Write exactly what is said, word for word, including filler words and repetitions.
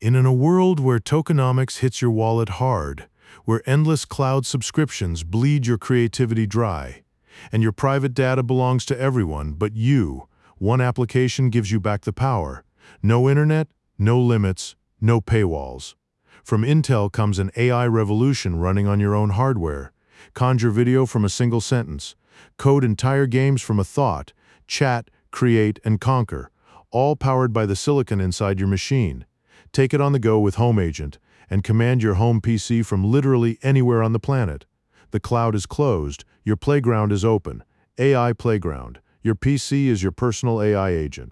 In a world where tokenomics hits your wallet hard, where endless cloud subscriptions bleed your creativity dry, and your private data belongs to everyone but you, one application gives you back the power. No internet, no limits, no paywalls. From Intel comes an A I revolution running on your own hardware. Conjure video from a single sentence. Code entire games from a thought. Chat, create, and conquer, all powered by the silicon inside your machine. Take it on the go with Home Agent and command your home P C from literally anywhere on the planet. The cloud is closed, your playground is open. A I Playground. Your P C is your personal A I agent.